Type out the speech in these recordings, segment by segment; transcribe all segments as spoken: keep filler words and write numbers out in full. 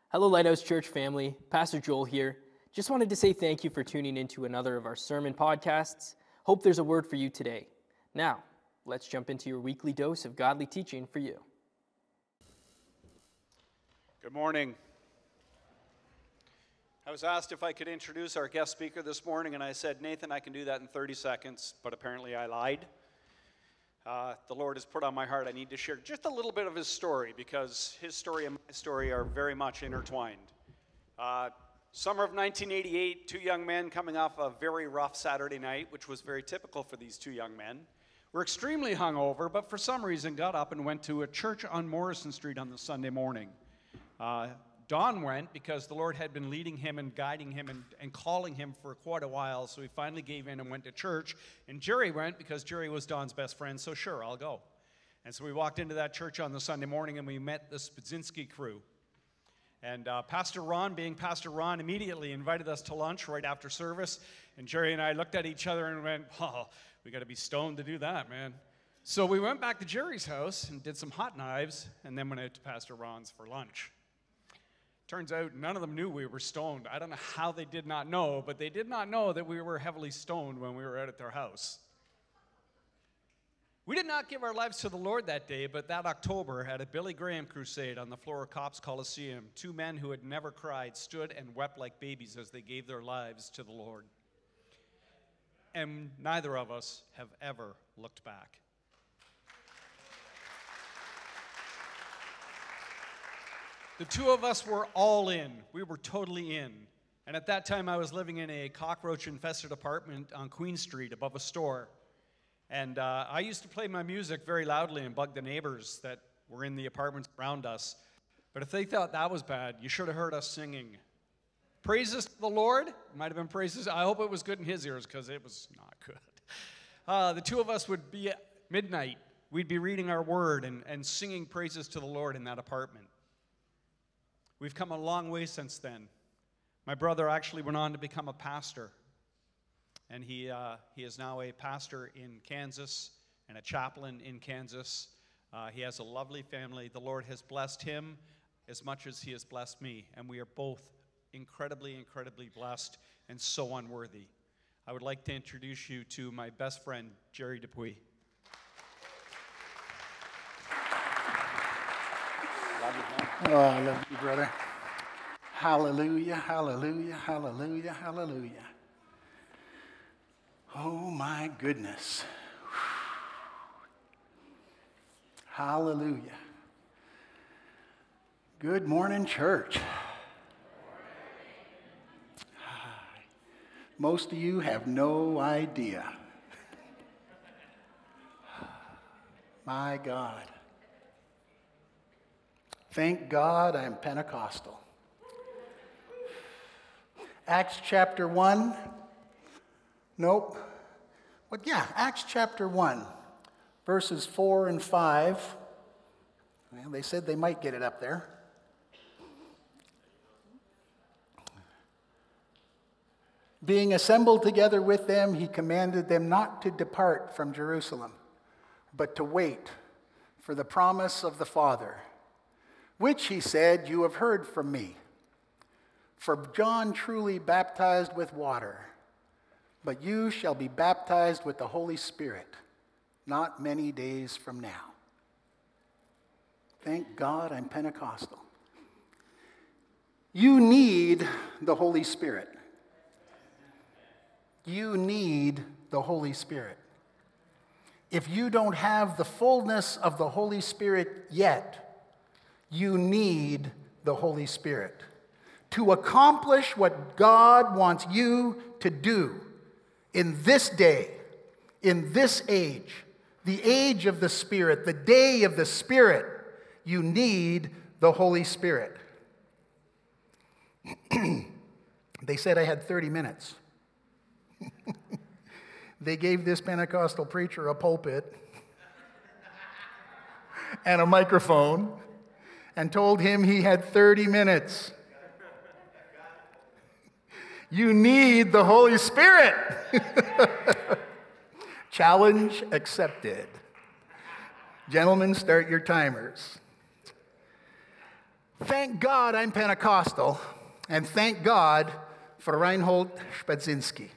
Hello, Lighthouse Church family. Pastor Joel here. Just wanted to say thank you for tuning into another of our sermon podcasts. Hope there's a word for you today. Now, let's jump into your weekly dose of godly teaching for you. Good morning. I was asked if I could introduce our guest speaker this morning, and I said, Nathan, I can do that in thirty seconds, but apparently I lied. Uh, the Lord has put on my heart I need to share just a little bit of his story, because his story and my story are very much intertwined. Uh, summer of nineteen eighty-eight, two young men coming off a very rough Saturday night, which was very typical for these two young men, were extremely hungover, but for some reason got up and went to a church on Morrison Street on the Sunday morning. Uh, Don went because the Lord had been leading him and guiding him and, and calling him for quite a while, so he finally gave in and went to church. And Jerry went because Jerry was Don's best friend, so sure, I'll go. And so we walked into that church on the Sunday morning and we met the Spudzinski crew. And uh, Pastor Ron, being Pastor Ron, immediately invited us to lunch right after service. And Jerry and I looked at each other and went, oh, we got to be stoned to do that, man. So we went back to Jerry's house and did some hot knives and then went out to Pastor Ron's for lunch. Turns out none of them knew we were stoned. I don't know how they did not know, but they did not know that we were heavily stoned when we were out at their house. We did not give our lives to the Lord that day, but that October at a Billy Graham crusade on the floor of Copps Coliseum, two men who had never cried stood and wept like babies as they gave their lives to the Lord. And neither of us have ever looked back. The two of us were all in. We were totally in. And at that time, I was living in a cockroach-infested apartment on Queen Street above a store. And uh, I used to play my music very loudly and bug the neighbors that were in the apartments around us. But if they thought that was bad, you should have heard us singing. Praises to the Lord. It might have been praises. I hope it was good in his ears, because it was not good. Uh, the two of us would be at midnight. We'd be reading our word and, and singing praises to the Lord in that apartment. We've come a long way since then. My brother actually went on to become a pastor, and he uh, he is now a pastor in Kansas and a chaplain in Kansas. Uh, he has a lovely family. The Lord has blessed him as much as he has blessed me, and we are both incredibly, incredibly blessed and so unworthy. I would like to introduce you to my best friend, Jerry Dupuis. Oh, I love you, brother. Hallelujah, hallelujah, hallelujah, hallelujah. Oh, my goodness. Hallelujah. Good morning, church. Most of you have no idea. My God. Thank God I'm Pentecostal. Acts chapter one. Nope. But yeah, Acts chapter one, verses four and five. Well, they said they might get it up there. Being assembled together with them, he commanded them not to depart from Jerusalem, but to wait for the promise of the Father, which, he said, you have heard from me. For John truly baptized with water, but you shall be baptized with the Holy Spirit not many days from now. Thank God I'm Pentecostal. You need the Holy Spirit. You need the Holy Spirit. If you don't have the fullness of the Holy Spirit yet, you need the Holy Spirit to accomplish what God wants you to do in this day, in this age, the age of the Spirit, the day of the Spirit. You need the Holy Spirit. They said I had thirty minutes. They gave this Pentecostal preacher a pulpit and a microphone and told him he had thirty minutes. You need the Holy Spirit. Challenge accepted. Gentlemen, start your timers. Thank God I'm Pentecostal, and thank God for Reinhold Spedzinski.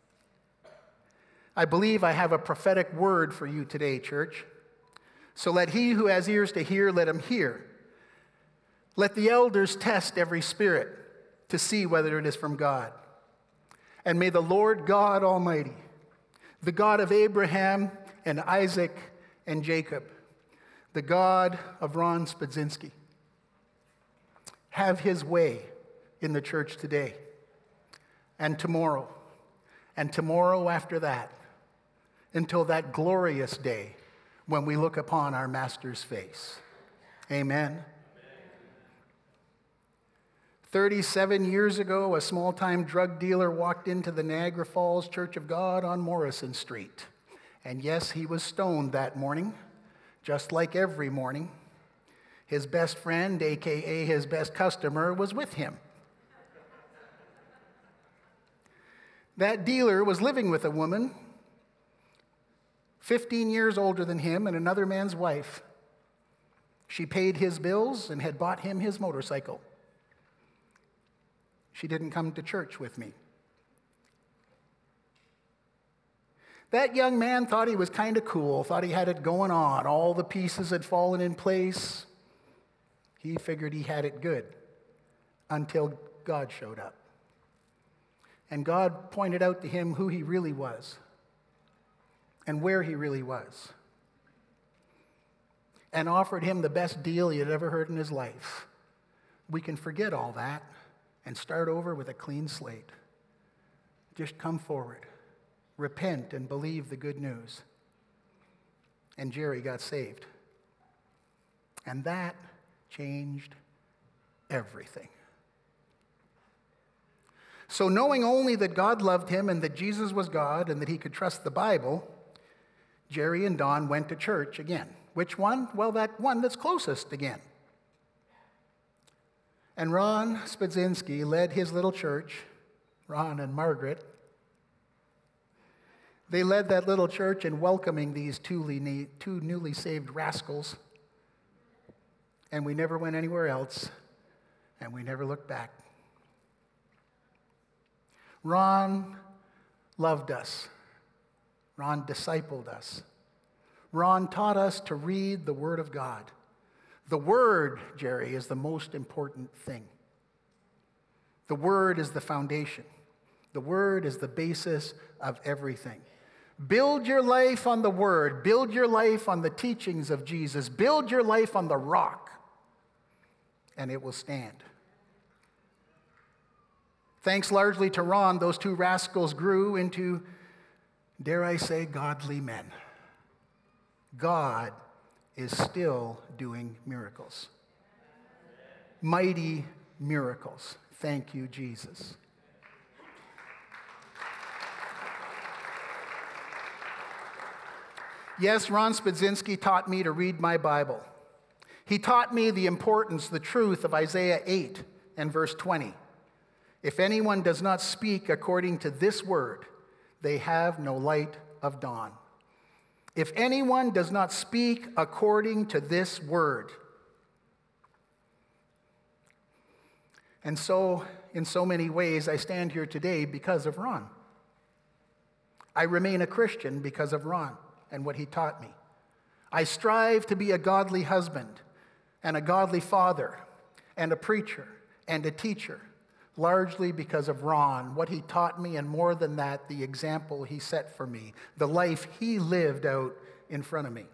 I believe I have a prophetic word for you today, church. So let he who has ears to hear, let him hear. Let the elders test every spirit to see whether it is from God. And may the Lord God Almighty, the God of Abraham and Isaac and Jacob, the God of Ron Spedzinski, have his way in the church today and tomorrow and tomorrow after that, until that glorious day when we look upon our Master's face. Amen. thirty-seven years ago, a small-time drug dealer walked into the Niagara Falls Church of God on Morrison Street. And yes, he was stoned that morning, just like every morning. His best friend, a k a his best customer, was with him. That dealer was living with a woman fifteen years older than him and another man's wife. She paid his bills and had bought him his motorcycle. She didn't come to church with me. That young man thought he was kind of cool, thought he had it going on. All the pieces had fallen in place. He figured he had it good until God showed up. And God pointed out to him who he really was and where he really was, and offered him the best deal he had ever heard in his life. We can forget all that and start over with a clean slate. Just come forward, repent, and believe the good news. And Jerry got saved. And that changed everything. So knowing only that God loved him and that Jesus was God and that he could trust the Bible, Jerry and Don went to church again. Which one? Well, that one that's closest again. And Ron Spedzinski led his little church, Ron and Margaret. They led that little church in welcoming these two newly saved rascals. And we never went anywhere else, and we never looked back. Ron loved us. Ron discipled us. Ron taught us to read the Word of God. The Word, Jerry, is the most important thing. The Word is the foundation. The Word is the basis of everything. Build your life on the Word. Build your life on the teachings of Jesus. Build your life on the rock, and it will stand. Thanks largely to Ron, those two rascals grew into, dare I say, godly men. God is still doing miracles. Mighty miracles. Thank you, Jesus. Yes, Ron Spedzinski taught me to read my Bible. He taught me the importance, the truth of Isaiah eight and verse twenty. If anyone does not speak according to this word, they have no light of dawn. If anyone does not speak according to this word. And so, in so many ways, I stand here today because of Ron. I remain a Christian because of Ron and what he taught me. I strive to be a godly husband and a godly father and a preacher and a teacher, largely because of Ron, what he taught me, and more than that, the example he set for me, the life he lived out in front of me.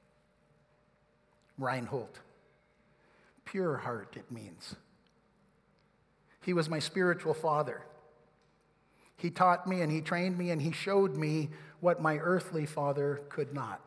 Reinhold. Pure heart, it means. He was my spiritual father. He taught me and he trained me and he showed me what my earthly father could not.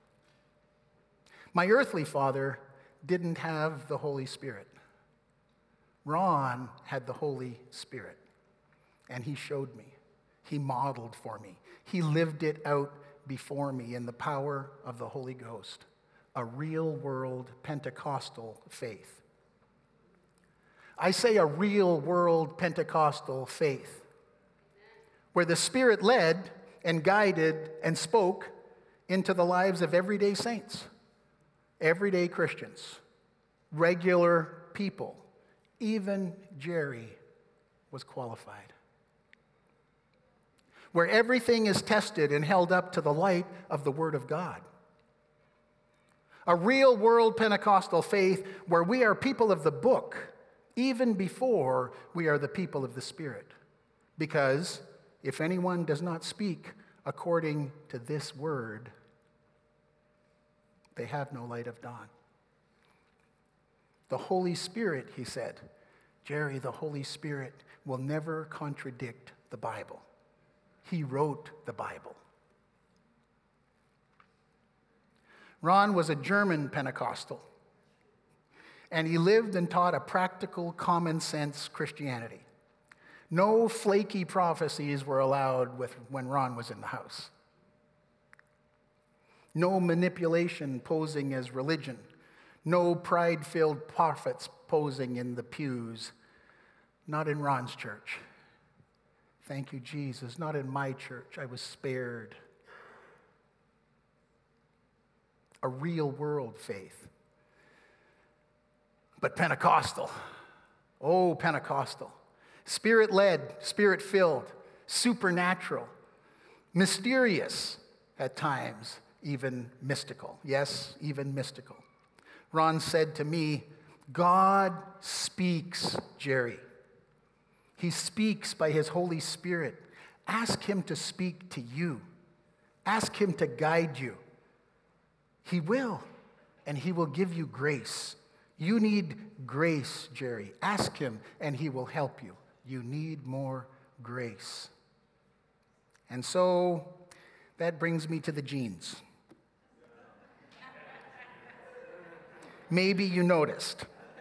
My earthly father didn't have the Holy Spirit. Ron had the Holy Spirit, and he showed me. He modeled for me. He lived it out before me in the power of the Holy Ghost, a real-world Pentecostal faith. I say a real-world Pentecostal faith, where the Spirit led and guided and spoke into the lives of everyday saints, everyday Christians, regular people, even Jerry was qualified. Where everything is tested and held up to the light of the Word of God. A real world Pentecostal faith where we are people of the book even before we are the people of the Spirit. Because if anyone does not speak according to this word, they have no light of dawn. The Holy Spirit, he said, Jerry, the Holy Spirit will never contradict the Bible. He wrote the Bible. Ron was a German Pentecostal, and he lived and taught a practical, common-sense Christianity. No flaky prophecies were allowed with, when Ron was in the house. No manipulation posing as religion. No pride-filled prophets posing in the pews. Not in Ron's church. Thank you, Jesus. Not in my church. I was spared. A real world faith. But Pentecostal. Oh, Pentecostal. Spirit-led, Spirit-filled, supernatural, mysterious at times, even mystical. Yes, even mystical. Ron said to me, God speaks, Jerry. He speaks by his Holy Spirit. Ask him to speak to you. Ask him to guide you. He will, and he will give you grace. You need grace, Jerry. Ask him, and he will help you. You need more grace. And so that brings me to the genes. Maybe you noticed.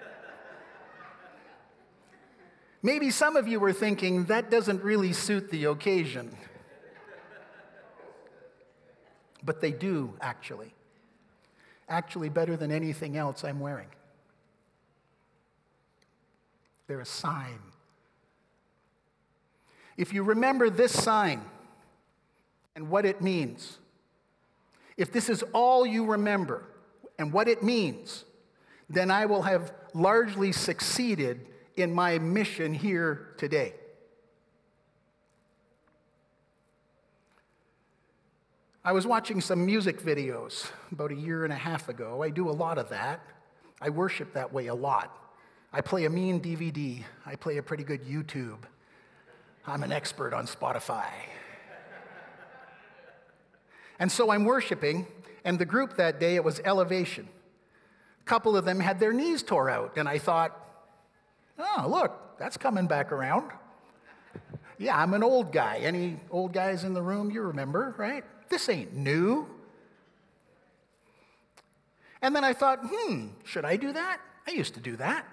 Maybe some of you were thinking, that doesn't really suit the occasion. But they do, actually. Actually, better than anything else I'm wearing. They're a sign. If you remember this sign and what it means, if this is all you remember and what it means, then I will have largely succeeded in my mission here today. I was watching some music videos about a year and a half ago. I do a lot of that. I worship that way a lot. I play a mean D V D. I play a pretty good YouTube. I'm an expert on Spotify. And so I'm worshiping, and the group that day, it was Elevation. A couple of them had their knees tore out, and I thought, oh, look, that's coming back around. Yeah, I'm an old guy. Any old guys in the room, you remember, right? This ain't new. And then I thought, hmm, should I do that? I used to do that.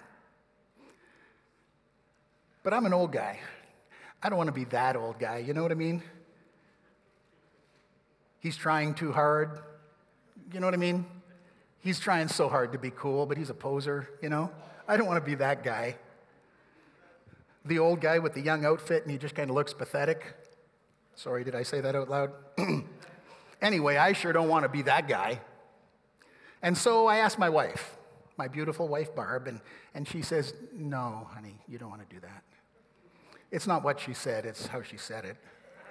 But I'm an old guy. I don't want to be that old guy, you know what I mean? He's trying too hard, you know what I mean? He's trying so hard to be cool, but he's a poser, you know? I don't want to be that guy. The old guy with the young outfit, and he just kind of looks pathetic. Sorry, did I say that out loud? Anyway, I sure don't want to be that guy. And so I asked my wife, my beautiful wife, Barb, and, and she says, no, honey, you don't want to do that. It's not what she said, it's how she said it.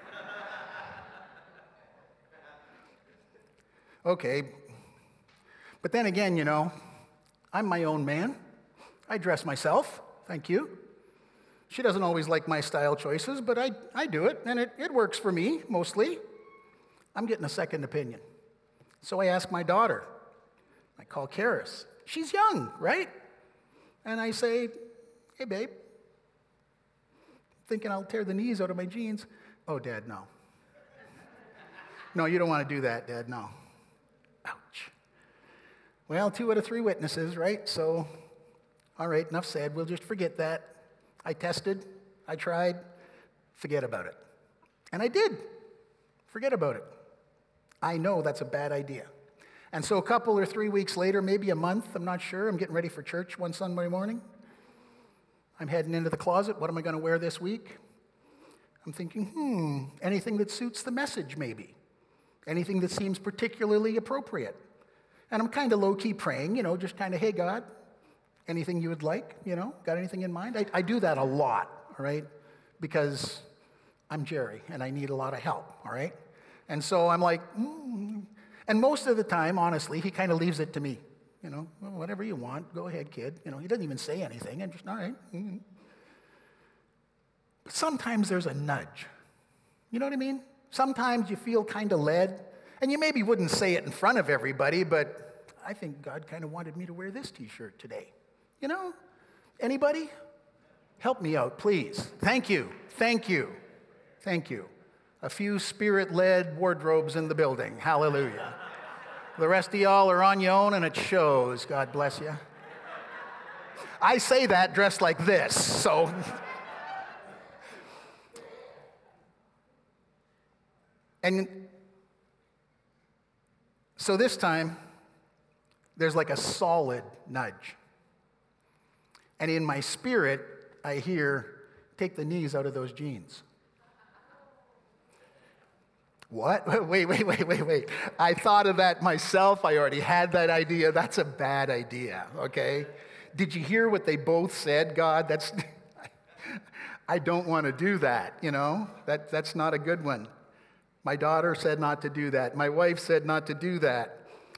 Okay. But then again, you know, I'm my own man. I dress myself, thank you. She doesn't always like my style choices, but I, I do it, and it, it works for me, mostly. I'm getting a second opinion. So I ask my daughter. I call Karis. She's young, right? And I say, hey, babe, thinking I'll tear the knees out of my jeans. Oh, Dad, no. No, you don't want to do that, Dad, no. Ouch. Well, two out of three witnesses, right? So, all right, enough said. We'll just forget that. I tested. I tried. Forget about it. And I did. Forget about it. I know that's a bad idea. And so a couple or three weeks later, maybe a month, I'm not sure, I'm getting ready for church one Sunday morning. I'm heading into the closet. What am I going to wear this week? I'm thinking, hmm, anything that suits the message, maybe. Anything that seems particularly appropriate. And I'm kind of low-key praying, you know, just kind of, hey, God, Anything you would like, you know? Got anything in mind? I, I do that a lot, all right? Because I'm Jerry, and I need a lot of help, all right? And so I'm like, mm. And most of the time, honestly, he kind of leaves it to me. You know, well, whatever you want, go ahead, kid. You know, he doesn't even say anything. I'm just, all right. Mm. But sometimes there's a nudge. You know what I mean? Sometimes you feel kind of led, and you maybe wouldn't say it in front of everybody, but I think God kind of wanted me to wear this t-shirt today. You know? Anybody? Help me out, please. Thank you. Thank you. Thank you. A few spirit-led wardrobes in the building. Hallelujah. The rest of y'all are on your own, and it shows. God bless you. I say that dressed like this, so. And so this time, there's like a solid nudge. And in my spirit, I hear, take the knees out of those jeans. What? Wait, wait, wait, wait, wait. I thought of that myself. I already had that idea. That's a bad idea, okay? Did you hear what they both said, God? That's, I don't want to do that, you know? That, that's not a good one. My daughter said not to do that. My wife said not to do that.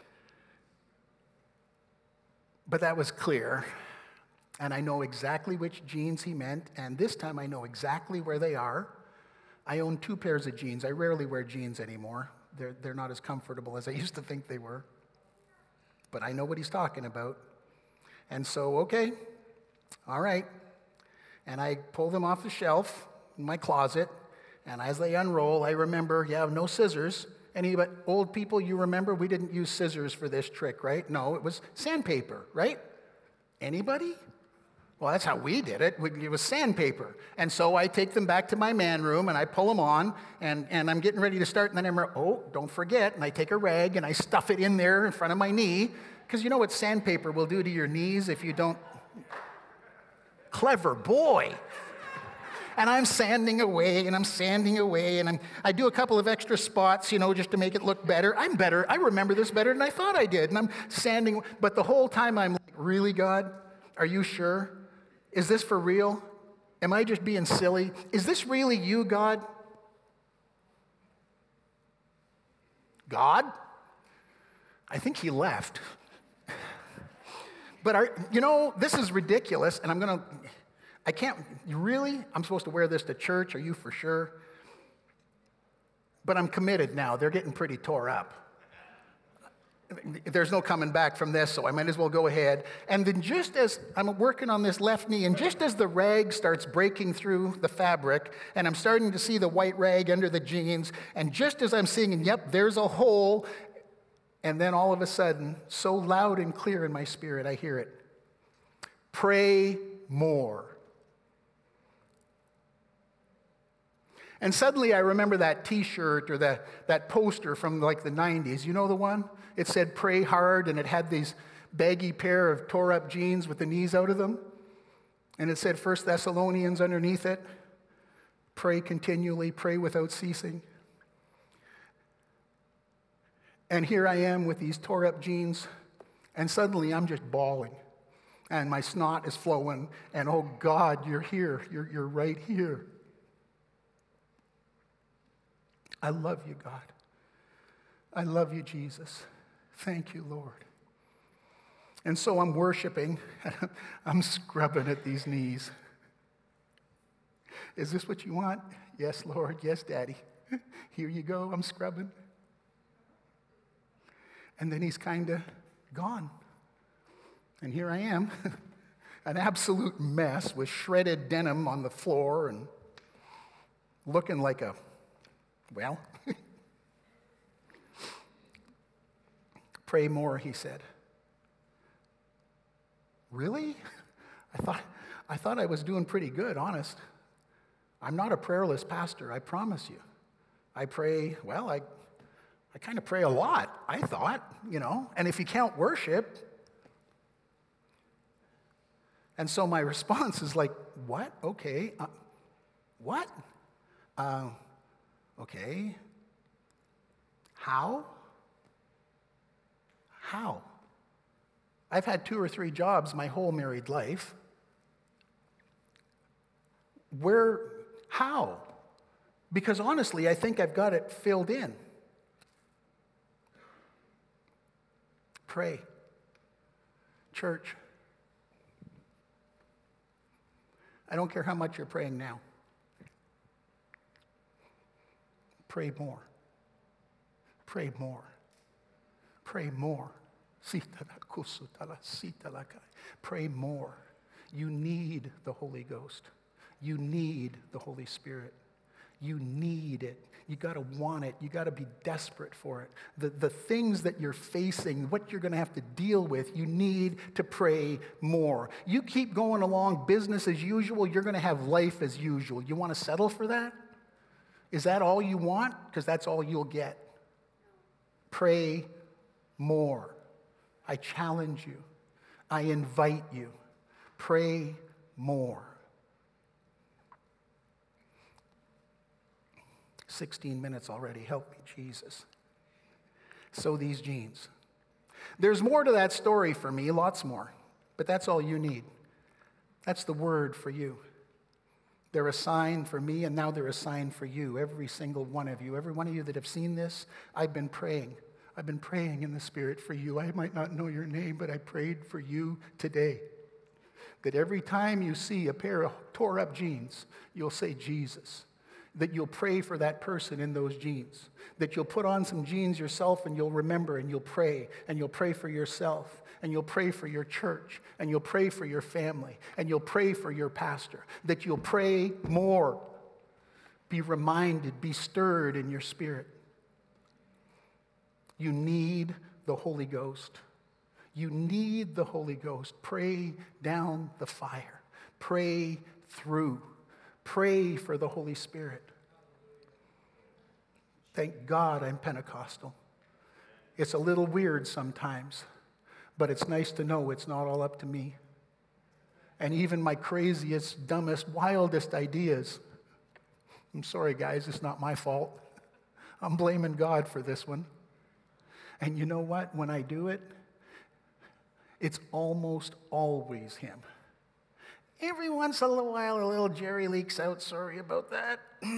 But that was clear. And I know exactly which jeans he meant. And this time I know exactly where they are. I own two pairs of jeans. I rarely wear jeans anymore. They're, they're not as comfortable as I used to think they were. But I know what he's talking about. And so, okay, all right. And I pull them off the shelf in my closet. And as they unroll, I remember, yeah, no scissors. Any but old people, you remember we didn't use scissors for this trick, right? No, it was sandpaper, right? Anybody? Well, that's how we did it. It was sandpaper. And so I take them back to my man room, and I pull them on, and, and I'm getting ready to start, and then I'm, oh, don't forget, and I take a rag, and I stuff it in there in front of my knee, because you know what sandpaper will do to your knees if you don't... Clever boy. And I'm sanding away, and I'm sanding away, and I'm, I do a couple of extra spots, you know, just to make it look better. I'm better. I remember this better than I thought I did, and I'm sanding, but the whole time I'm like, really, God? Are you sure? Is this for real? Am I just being silly? Is this really you, God? God? I think he left. But, are, you know, this is ridiculous, and I'm going to, I can't, really? I'm supposed to wear this to church? Are you for sure? But I'm committed now. They're getting pretty tore up. There's no coming back from this, so I might as well go ahead. And then just as I'm working on this left knee, and just as the rag starts breaking through the fabric, and I'm starting to see the white rag under the jeans, and just as I'm seeing, yep, there's a hole, and then all of a sudden, so loud and clear in my spirit, I hear it. Pray more. And suddenly I remember that t-shirt or that, that poster from like the nineties. You know the one? It said pray hard, and it had these baggy pair of tore up jeans with the knees out of them. And it said First Thessalonians underneath it. Pray continually, pray without ceasing. And here I am with these tore up jeans, and suddenly I'm just bawling. And my snot is flowing, and oh God, you're here. You're, you're right here. I love you, God. I love you, Jesus. Thank you, Lord. And so I'm worshiping. I'm scrubbing at these knees. Is this what you want? Yes, Lord. Yes, Daddy. Here you go. I'm scrubbing. And then he's kind of gone. And here I am, an absolute mess with shredded denim on the floor and looking like a, well, pray more, he said. Really? I thought, I thought I was doing pretty good, honest. I'm not a prayerless pastor, I promise you. I pray, well, I, I kind of pray a lot, I thought, you know. And if you count worship, and so my response is like, what? Okay. Uh, what? Uh, okay. How? How? I've had two or three jobs my whole married life. Where, how? Because honestly, I think I've got it filled in. Pray. Church, I don't care how much you're praying now. Pray more. Pray more. Pray more. Pray more. You need the Holy Ghost. You need the Holy Spirit. You need it. You got to want it. You got to be desperate for it. The, the things that you're facing, what you're going to have to deal with, you need to pray more. You keep going along business as usual, you're going to have life as usual. You want to settle for that? Is that all you want? Because that's all you'll get. Pray more. I challenge you. I invite you. Pray more. sixteen minutes already. Help me, Jesus. Sow these genes. There's more to that story for me, lots more. But that's all you need. That's the word for you. They're a sign for me, and now they're a sign for you, every single one of you. Every one of you that have seen this, I've been praying. I've been praying in the Spirit for you. I might not know your name, but I prayed for you today. That every time you see a pair of tore up jeans, you'll say Jesus. That you'll pray for that person in those jeans. That you'll put on some jeans yourself and you'll remember and you'll pray. And you'll pray for yourself. And you'll pray for your church. And you'll pray for your family. And you'll pray for your pastor. That you'll pray more. Be reminded, be stirred in your spirit. You need the Holy Ghost. You need the Holy Ghost. Pray down the fire. Pray through. Pray for the Holy Spirit. Thank God I'm Pentecostal. It's a little weird sometimes, but it's nice to know it's not all up to me. And even my craziest, dumbest, wildest ideas, I'm sorry guys, it's not my fault. I'm blaming God for this one. And you know what? When I do it, it's almost always Him. Every once in a while, a little Jerry leaks out. Sorry about that.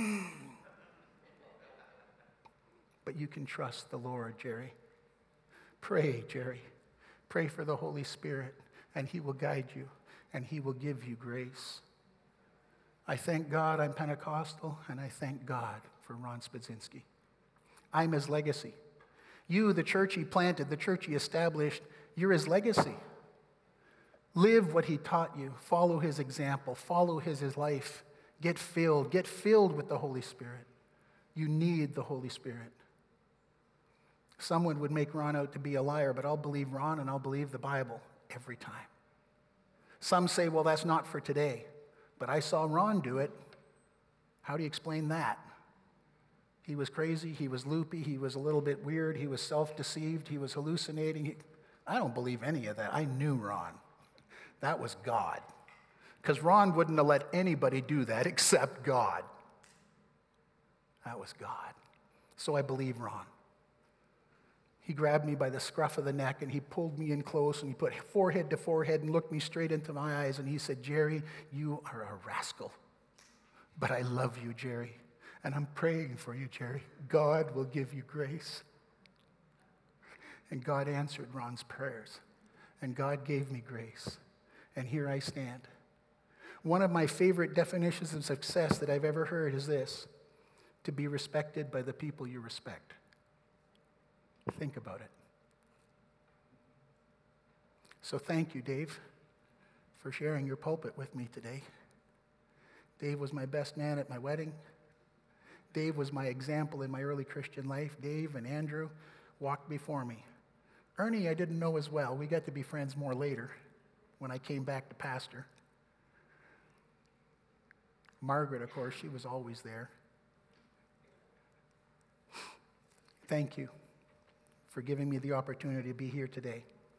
But you can trust the Lord, Jerry. Pray, Jerry. Pray for the Holy Spirit, and He will guide you, and He will give you grace. I thank God I'm Pentecostal, and I thank God for Ron Spedzinski. I'm His legacy. You, the church He planted, the church He established, you're His legacy. Live what He taught you. Follow His example. Follow His, his life. Get filled. Get filled with the Holy Spirit. You need the Holy Spirit. Someone would make Ron out to be a liar, but I'll believe Ron and I'll believe the Bible every time. Some say, well, that's not for today. But I saw Ron do it. How do you explain that? He was crazy. He was loopy. He was a little bit weird. He was self-deceived. He was hallucinating. I don't believe any of that. I knew Ron. That was God. Because Ron wouldn't have let anybody do that except God. That was God. So I believe Ron. He grabbed me by the scruff of the neck and he pulled me in close and he put forehead to forehead and looked me straight into my eyes and he said, Jerry, you are a rascal. But I love you, Jerry. And I'm praying for you, Jerry. God will give you grace. And God answered Ron's prayers. And God gave me grace. And here I stand. One of my favorite definitions of success that I've ever heard is this: to be respected by the people you respect. Think about it. So thank you, Dave, for sharing your pulpit with me today. Dave was my best man at my wedding. Dave was my example in my early Christian life. Dave and Andrew walked before me. Ernie I didn't know as well. We got to be friends more later when I came back to pastor. Margaret, of course, she was always there. Thank you for giving me the opportunity to be here today.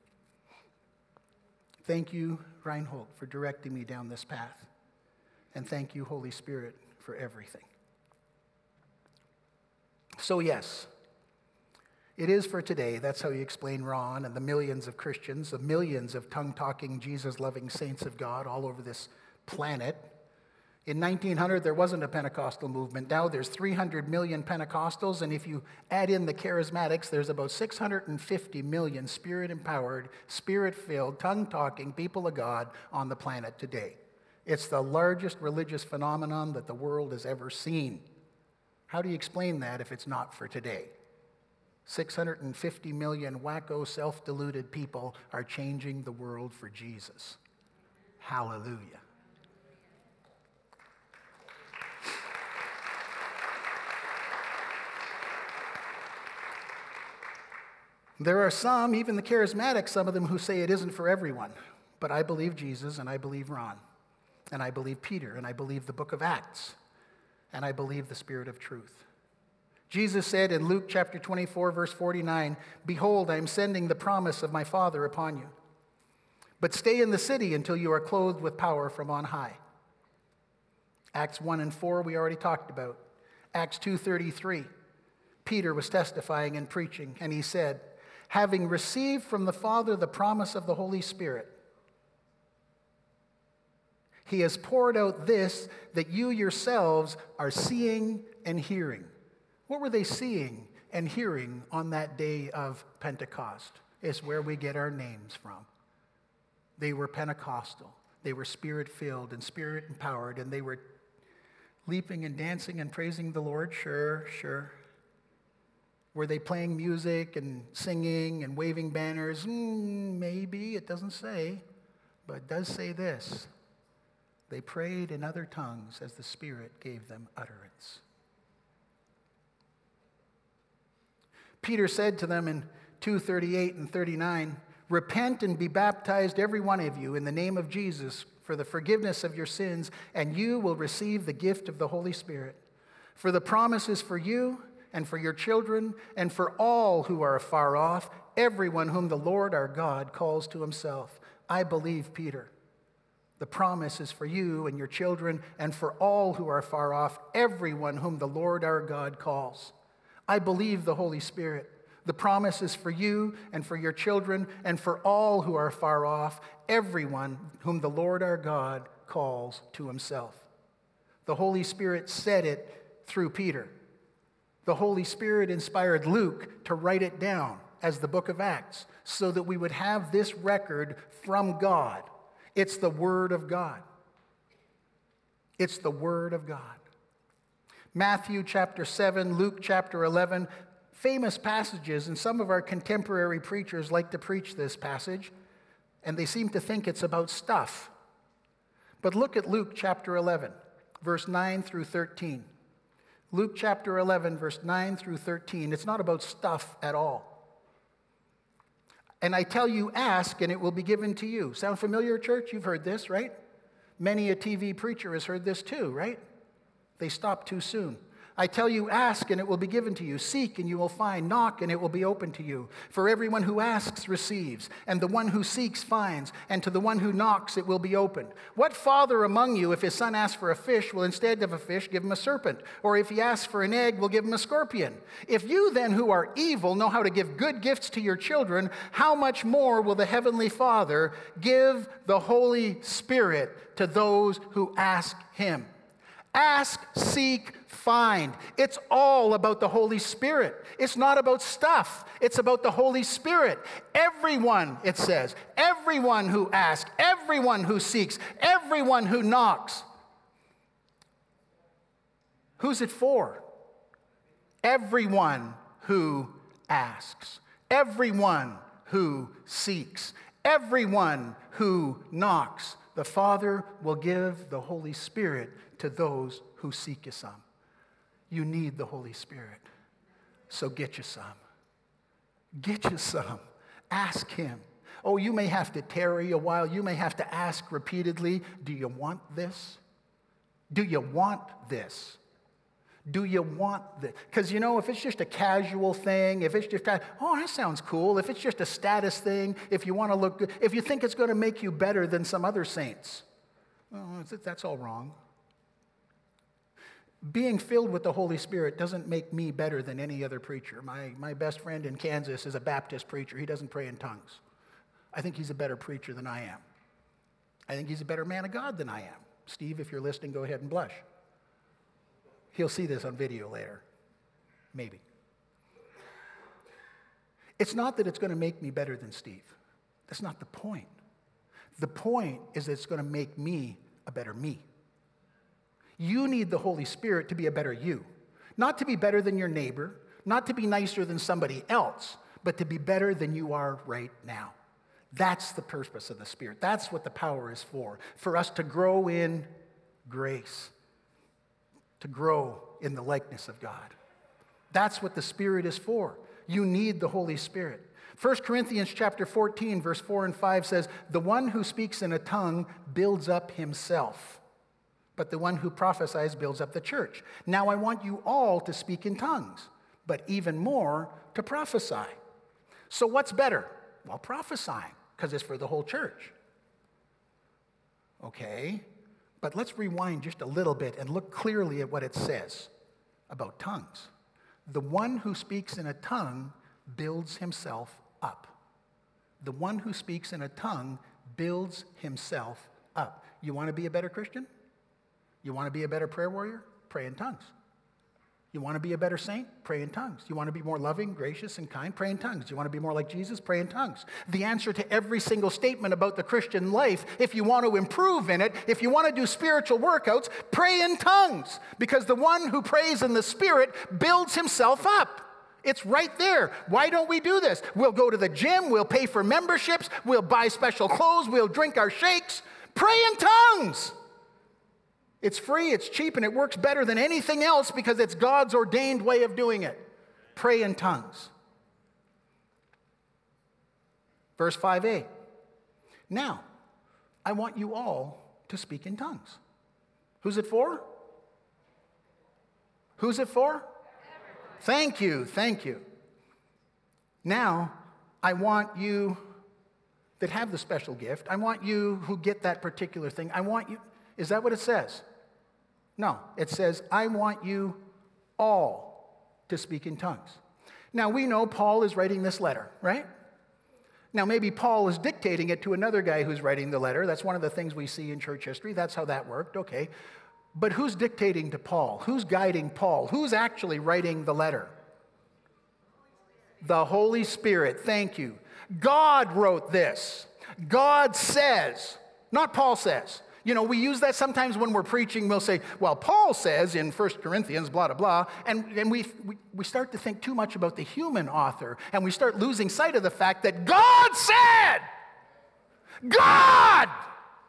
Thank you, Reinhold, for directing me down this path. And thank you, Holy Spirit, for everything. So yes, It is for today. That's how you explain Ron and the millions of Christians, the millions of tongue-talking, Jesus-loving saints of God all over this planet. In nineteen hundred, there wasn't a Pentecostal movement. Now there's three hundred million Pentecostals, and if you add in the charismatics, there's about six hundred fifty million spirit-empowered, spirit-filled, tongue-talking people of God on the planet today. It's the largest religious phenomenon that the world has ever seen. How do you explain that if it's not for today? six hundred fifty million wacko, self-deluded people are changing the world for Jesus. Hallelujah. There are some, even the charismatics, some of them who say it isn't for everyone. But I believe Jesus, and I believe Ron, and I believe Peter, and I believe the book of Acts, and I believe the Spirit of truth. Jesus said in Luke chapter twenty-four, verse forty-nine, "Behold, I am sending the promise of my Father upon you. But stay in the city until you are clothed with power from on high." Acts one and four we already talked about. Acts two thirty-three, Peter was testifying and preaching, and he said, "Having received from the Father the promise of the Holy Spirit, He has poured out this that you yourselves are seeing and hearing." What were they seeing and hearing on that day of Pentecost? It's where we get our names from. They were Pentecostal. They were spirit-filled and spirit-empowered, and they were leaping and dancing and praising the Lord. Sure, sure. Were they playing music and singing and waving banners? Mm, maybe, it doesn't say, but it does say this. They prayed in other tongues as the Spirit gave them utterance. Peter said to them in two thirty-eight and thirty-nine, "Repent and be baptized, every one of you, in the name of Jesus for the forgiveness of your sins, and you will receive the gift of the Holy Spirit. For the promise is for you and for your children and for all who are afar off, everyone whom the Lord our God calls to himself." I believe Peter. The promise is for you and your children and for all who are far off, everyone whom the Lord our God calls. I believe the Holy Spirit. The promise is for you and for your children and for all who are far off, everyone whom the Lord our God calls to himself. The Holy Spirit said it through Peter. The Holy Spirit inspired Luke to write it down as the book of Acts so that we would have this record from God. It's the Word of God. It's the Word of God. Matthew chapter seven, Luke chapter eleven, famous passages, and some of our contemporary preachers like to preach this passage, and they seem to think it's about stuff. But look at Luke chapter eleven, verse nine through thirteen. Luke chapter eleven, verse nine through thirteen. It's not about stuff at all. "And I tell you, ask, and it will be given to you." Sound familiar, church? You've heard this, right? Many a T V preacher has heard this too, right? They stop too soon. "I tell you, ask, and it will be given to you. Seek, and you will find. Knock, and it will be open to you. For everyone who asks receives, and the one who seeks finds, and to the one who knocks it will be opened. What father among you, if his son asks for a fish, will instead of a fish give him a serpent? Or if he asks for an egg, will give him a scorpion? If you then, who are evil, know how to give good gifts to your children, how much more will the heavenly Father give the Holy Spirit to those who ask him?" Ask, seek, find. It's all about the Holy Spirit. It's not about stuff. It's about the Holy Spirit. Everyone, it says, everyone who asks, everyone who seeks, everyone who knocks. Who's it for? Everyone who asks. Everyone who seeks. Everyone who knocks. The Father will give the Holy Spirit to those who seek you some. You need the Holy Spirit. So get you some. Get you some. Ask him. Oh, you may have to tarry a while. You may have to ask repeatedly, do you want this? Do you want this? Do you want this? Because, you know, if it's just a casual thing, if it's just, a, oh, that sounds cool. If it's just a status thing, if you want to look good, if you think it's going to make you better than some other saints, oh, that's all wrong. Being filled with the Holy Spirit doesn't make me better than any other preacher. My, my best friend in Kansas is a Baptist preacher. He doesn't pray in tongues. I think he's a better preacher than I am. I think he's a better man of God than I am. Steve, if you're listening, go ahead and blush. He'll see this on video later. Maybe. It's not that it's going to make me better than Steve. That's not the point. The point is that it's going to make me a better me. You need the Holy Spirit to be a better you. Not to be better than your neighbor, not to be nicer than somebody else, but to be better than you are right now. That's the purpose of the Spirit. That's what the power is for. For us to grow in grace. To grow in the likeness of God. That's what the Spirit is for. You need the Holy Spirit. First Corinthians chapter fourteen, verse four and five says, "The one who speaks in a tongue builds up himself, but the one who prophesies builds up the church. Now I want you all to speak in tongues, but even more to prophesy." So what's better? Well, prophesying, because it's for the whole church. Okay, but let's rewind just a little bit and look clearly at what it says about tongues. The one who speaks in a tongue builds himself up. The one who speaks in a tongue builds himself up. You want to be a better Christian? You want to be a better prayer warrior? Pray in tongues. You want to be a better saint? Pray in tongues. You want to be more loving, gracious, and kind? Pray in tongues. You want to be more like Jesus? Pray in tongues. The answer to every single statement about the Christian life, if you want to improve in it, if you want to do spiritual workouts, pray in tongues. Because the one who prays in the Spirit builds himself up. It's right there. Why don't we do this? We'll go to the gym. We'll pay for memberships. We'll buy special clothes. We'll drink our shakes. Pray in tongues. It's free, it's cheap, and it works better than anything else because it's God's ordained way of doing it. Pray in tongues. Verse five a. Now, I want you all to speak in tongues. Who's it for? Who's it for? Everyone. Thank you, thank you. Now, I want you that have the special gift, I want you who get that particular thing, I want you... Is that what it says? No, it says, I want you all to speak in tongues. Now, we know Paul is writing this letter, right? Now, maybe Paul is dictating it to another guy who's writing the letter. That's one of the things we see in church history. That's how that worked, okay. But who's dictating to Paul? Who's guiding Paul? Who's actually writing the letter? The Holy Spirit, thank you. God wrote this. God says, not Paul says. You know, we use that sometimes when we're preaching. We'll say, well, Paul says in First Corinthians, blah, blah, blah. And, and we, we, we start to think too much about the human author. And we start losing sight of the fact that God said, God,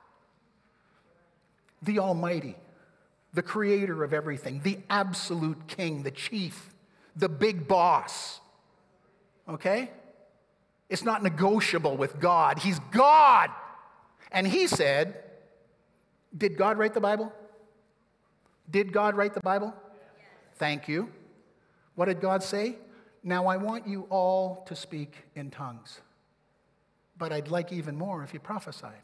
the Almighty, the creator of everything, the absolute king, the chief, the big boss. Okay? It's not negotiable with God. He's God. And he said... Did God write the Bible? Did God write the Bible? Yes. Thank you. What did God say? Now I want you all to speak in tongues. But I'd like even more if you prophesied.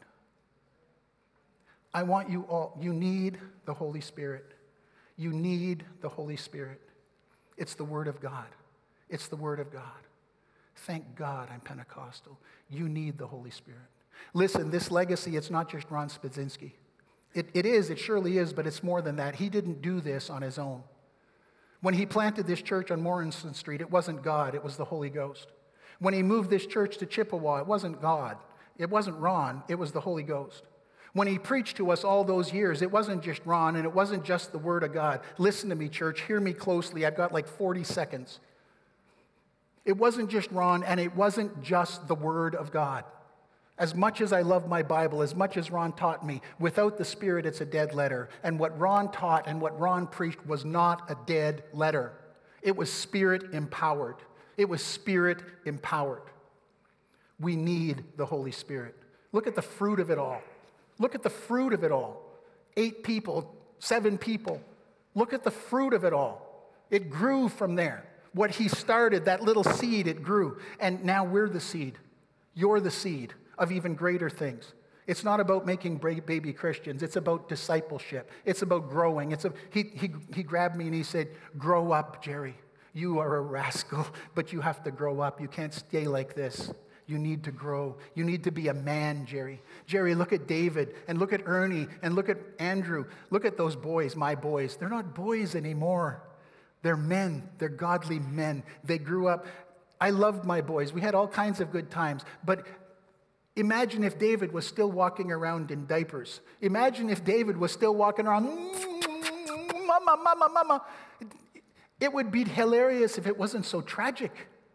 I want you all, you need the Holy Spirit. You need the Holy Spirit. It's the Word of God. It's the Word of God. Thank God I'm Pentecostal. You need the Holy Spirit. Listen, this legacy, it's not just Ron Spedzinski. It, it is, it surely is, but it's more than that. He didn't do this on his own. When he planted this church on Morrison Street, it wasn't God, it was the Holy Ghost. When he moved this church to Chippewa, it wasn't God, it wasn't Ron, it was the Holy Ghost. When he preached to us all those years, it wasn't just Ron, and it wasn't just the Word of God. Listen to me, church, hear me closely, I've got like forty seconds. It wasn't just Ron, and it wasn't just the Word of God. As much as I love my Bible, as much as Ron taught me, without the Spirit, it's a dead letter. And what Ron taught and what Ron preached was not a dead letter. It was Spirit-empowered. It was Spirit-empowered. We need the Holy Spirit. Look at the fruit of it all. Look at the fruit of it all. Eight people, seven people. Look at the fruit of it all. It grew from there. What he started, that little seed, it grew. And now we're the seed. You're the seed of even greater things. It's not about making bra- baby Christians. It's about discipleship. It's about growing. It's a, he, he, he grabbed me and he said, grow up, Jerry. You are a rascal, but you have to grow up. You can't stay like this. You need to grow. You need to be a man, Jerry. Jerry, look at David and look at Ernie and look at Andrew. Look at those boys, my boys. They're not boys anymore. They're men. They're godly men. They grew up. I loved my boys. We had all kinds of good times. But imagine if David was still walking around in diapers. Imagine if David was still walking around, mama, mama, mama. It would be hilarious if it wasn't so tragic.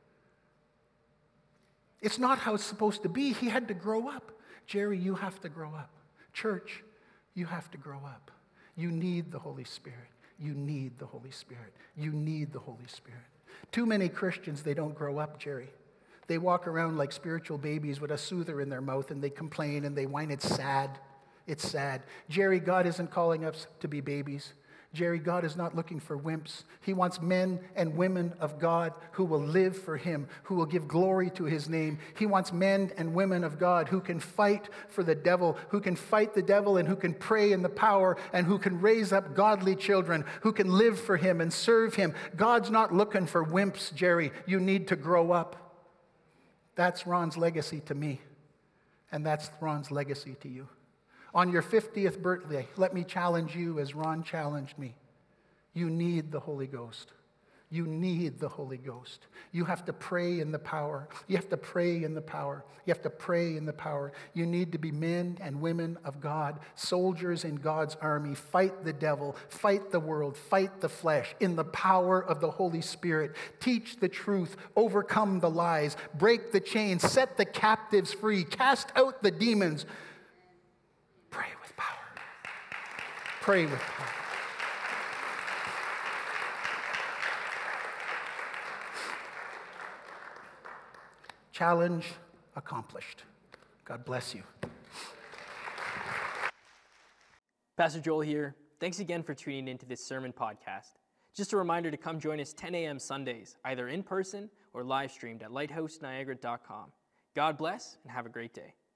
It's not how it's supposed to be. He had to grow up. Jerry, you have to grow up. Church, you have to grow up. You need the Holy Spirit. You need the Holy Spirit. You need the Holy Spirit. Too many Christians, they don't grow up, Jerry. They walk around like spiritual babies with a soother in their mouth, and they complain and they whine. It's sad. It's sad. Jerry, God isn't calling us to be babies. Jerry, God is not looking for wimps. He wants men and women of God who will live for him, who will give glory to his name. He wants men and women of God who can fight for the devil, who can fight the devil and who can pray in the power and who can raise up godly children, who can live for him and serve him. God's not looking for wimps, Jerry. You need to grow up. That's Ron's legacy to me, and that's Ron's legacy to you. On your fiftieth birthday, let me challenge you as Ron challenged me. You need the Holy Ghost. You need the Holy Ghost. You have to pray in the power. You have to pray in the power. You have to pray in the power. You need to be men and women of God, soldiers in God's army. Fight the devil, fight the world, fight the flesh in the power of the Holy Spirit. Teach the truth, overcome the lies, break the chains, set the captives free, cast out the demons. Pray with power. Pray with power. Challenge accomplished. God bless you. Pastor Joel here. Thanks again for tuning into this sermon podcast. Just a reminder to come join us ten a.m. Sundays, either in person or live streamed at lighthouse niagara dot com. God bless and have a great day.